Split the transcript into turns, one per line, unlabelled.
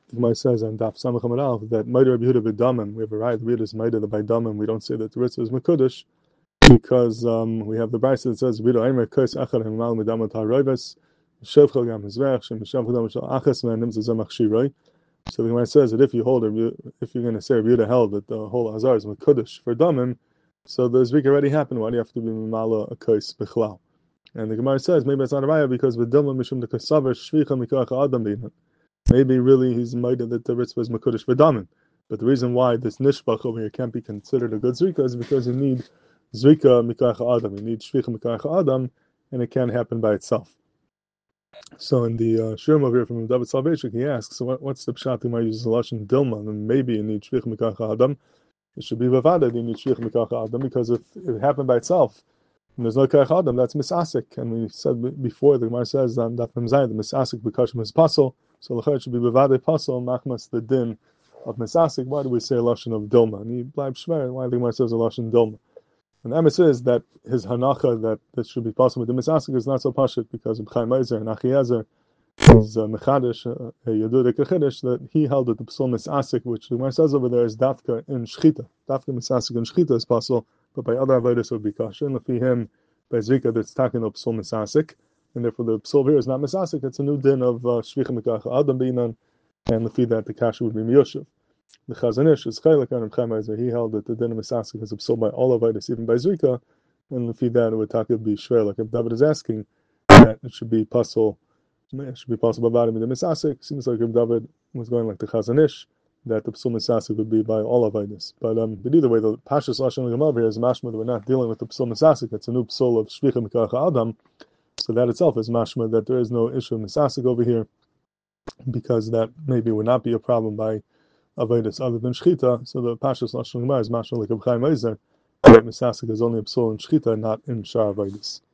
The Gemara says on Daf Samach Amud Aleph that Ma'adir Rabbi Yehuda b'damim. We have a right. Rabbi Yehuda's Ma'adir by damim. We don't say that the Ritza is Mekudesh because we have the Brisa that says Rabbi Yehuda Aimer Kos Echad Himal Medam Taroivas Shevchel Gam Hizvech Shem Shem Chadam Shal Achas Me'anim Zezemach Shiroi. So the Gemara says that if you hold, if you're going to say Rabbi Yehuda held that the whole Azar is Mekudesh for damim, so the Zvik already happened. Why do you have to be Mimala a Kos Bichlal? And the Gemara says maybe it's not a raya because with Dilma Mishum the Kasavar Shvicha Mikach Adam Beinan. Maybe really he's made that the Ritz was Mekudesh V'Damim. But the reason why this Nishbach over here can't be considered a good Zvika is because you need Zvika Mikach Adam. You need Shvicha Mikach Adam, and it can't happen by itself. So in the Shurim over here from David Salvation, he asks, so what's the Pshat who might use the Lashon Dilma? And maybe you need Shvicha Mikach Adam. It should be Vavada, you need Shvicha Mikach Adam, because if it happened by itself, and there's no Kach Adam, that's Misasik. And we said before, the Gemara says that the Misasik B'Kashim is Pasol, so the it should be Bevade Pasol, Machmas the Din of Misasik. Why do we say a Lashon of Dilma? And he blind Shmer, why the Gemara says a Lashon Dilma? And the emes is that his Hanacha, that this should be possible with the Misasik, is not so pashut, because of Chaim Eizer and Achiezer, his Mechadish, Yadudek Kechidish, that he held that the Psal Misasik, which the Gemara says over there, is Dafka in Shchita. Dafka Misasik in Shchita is possible, but by other avodas would be kasher. And if him by Zvika that's taken up psul misasik, and therefore the psul here is not misasik, it's a new din of shvicha mikach adam beinan, and the that the kasher would be miyoshev. The Chazon Ish is chaylik on Chaim Eizer. He held that the din of misasik is a psul by all avodas, even by Zvika, and the that it would be shver. Like if David is asking that it should be possible about him in the misasik, seems like if David was going like the Chazon Ish, that the Psul Misasik would be by all avodas. But either way, the Pashas Lashon Gemara here is mashma that we're not dealing with the Psul Misasik. It's a new Psul of Shvicha Mikach Adam. So that itself is mashma that there is no issue of Misasik over here, because that maybe would not be a problem by avodas other than Shchita. So the Pashas Lashon Gemara is mashma like Chaim Eizer, that Misasik is only a Psul in Shchita, not in Shar avodas.